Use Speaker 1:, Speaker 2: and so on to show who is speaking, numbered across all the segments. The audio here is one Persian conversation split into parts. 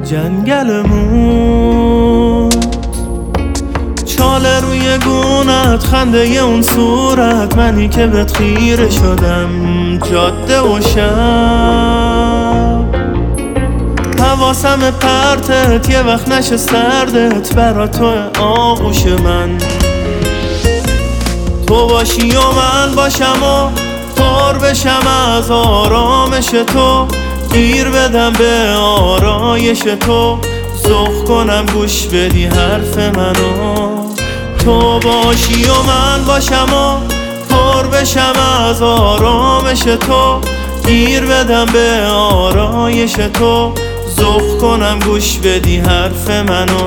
Speaker 1: جنگلمون، چاله روی گونت، خنده اون صورت، منی که بهت خیره شدم جاده و شب. حواسم پرتت، یه وقت نشه سردت، برا تو آغوش من. تو باشی و من باشم و پر بشم از آرامش تو، گیر بدم به آرایش تو، ذوق کنم گوش بدی حرف منو. تو باشی و من باشم و پر بشم از آرامش تو، گیر بدم به آرایش تو، ذوق کنم گوش بدی حرف منو.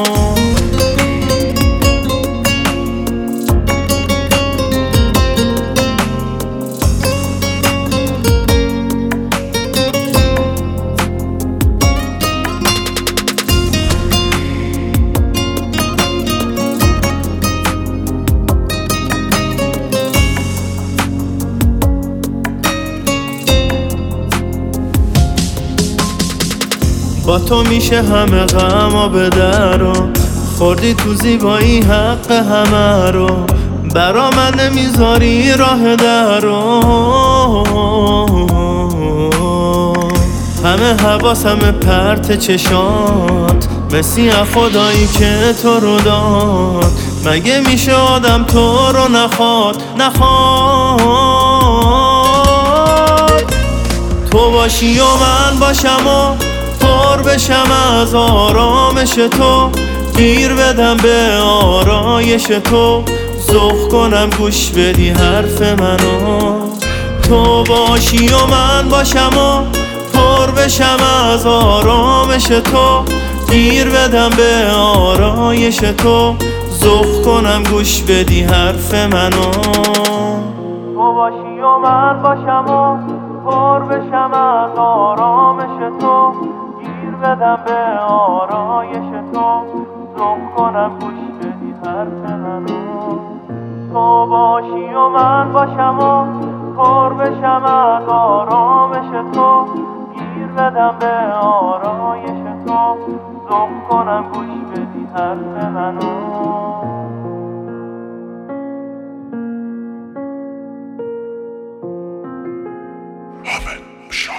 Speaker 1: با تو میشه همه غما به درو، خوردی تو زیبایی حق همه رو، برا من نمیذاری راه درو. همه حواسم پرت چشات، مثی خدایی که تو رو داد. مگه میشه آدم تو رو نخواد؟ تو باشی و من باشم و پر بشم از آرامش تو، گیر بدم به آرایش تو، ذوق کنم گوش بدی حرف منو. تو باشی و من باشم و پر بشم از آرامش تو، گیر بدم به آرایش تو، ذوق کنم گوش بدی حرف منو. تو باشی و من باشم و پر بشم از آرامش تو، گیر بدم به آرایش تو، ذوق کنم گوش بدی حرف منو. تو باشی و من باشم و پر بشم از آرامش تو، گیر بدم به آرایش تو، ذوق کنم گوش بدی حرف منو.
Speaker 2: Ahmet Şah.